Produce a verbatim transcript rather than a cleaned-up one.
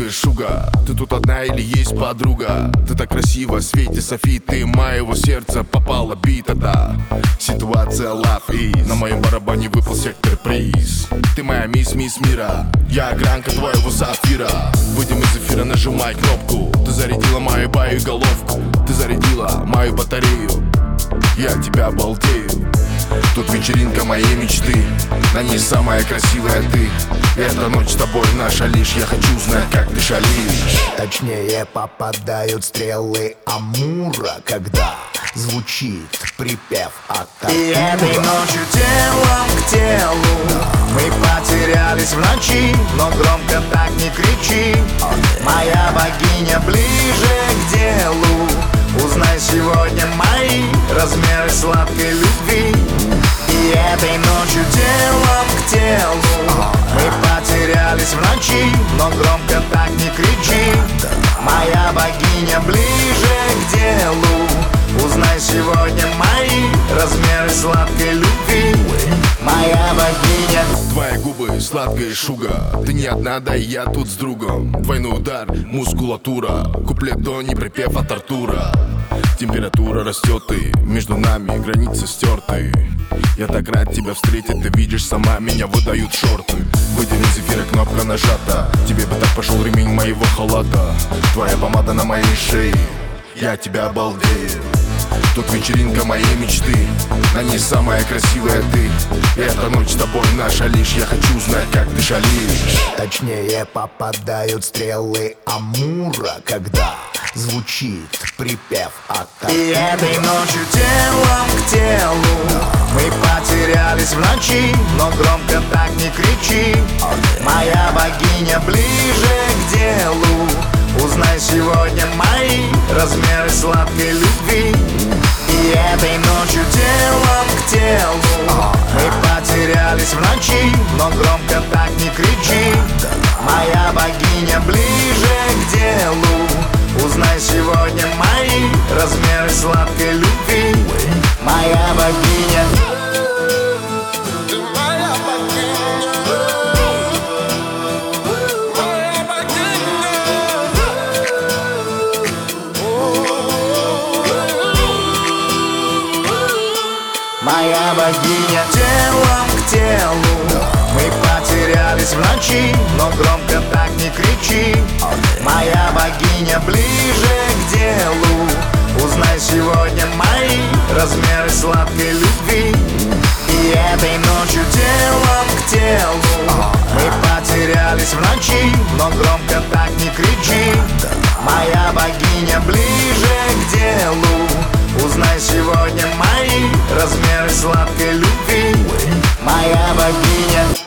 сладкая шуга. Ты тут одна или есть подруга? Ты так красиво, Свете Софи, ты моего сердца попала бита, да. Ситуация лав, и на моем барабане выпал сектор приз. Ты моя мисс, мисс мира, я огранка твоего сапфира. Выйдем из эфира, нажимай кнопку. Ты зарядила мою боеголовку, ты зарядила мою батарею, я тебя балдею. Тут вечеринка моей мечты, на ней самая красивая ты. Эта ночь с тобой наша лишь, я хочу знать, как ты шалишь. Точнее попадают стрелы Амура, когда звучит припев от Артура. И этой ночью телом к телу мы потерялись в ночи, но громко так не кричи. Моя богиня ближе к делу. Узнай сегодня мои размеры сладкой любви. И этой ночью телом к телу мы потерялись в ночи, но громко так не кричи. Моя богиня ближе к делу. Узнай сегодня мои размеры сладкой любви. Моя богиня. Твои губы, сладкая шуга. Ты не одна, да и я тут с другом. Двойной удар, мускулатура. Куплет до не припев от Артура. Температура растет, и между нами границы стерты. Я так рад тебя встретить, ты видишь сама, меня выдают шорты. Выйдем из эфира, кнопка нажата. Тебе бы так пошел ремень моего халата. Твоя помада на моей шее, я тебя балдею. Тут вечеринка моей мечты, на ней самая красивая ты. Эта ночь с тобой наша лишь, я хочу знать, как ты шалишь. Точнее попадают стрелы Амура, когда звучит припев от Артура. И этой ночью телом к телу мы потерялись в ночи, но громко так не кричи. Моя богиня ближе к делу. Узнай сегодня мои размеры сладкой любви. И этой ночью телом к телу мы потерялись в ночи, но громко так не кричи. Моя богиня ближе к делу. Узнай сегодня мои размеры сладкой любви. Моя богиня. Моя богиня. Телом к телу мы потерялись в ночи, но громко так не кричи. Моя богиня ближе к делу. Узнай сегодня мои размеры сладкой любви. И этой ночью телом к телу мы потерялись в ночи, но громко так не кричи. Моя богиня ближе к делу. Узнай сегодня мои размеры сладкой любви. Моя богиня.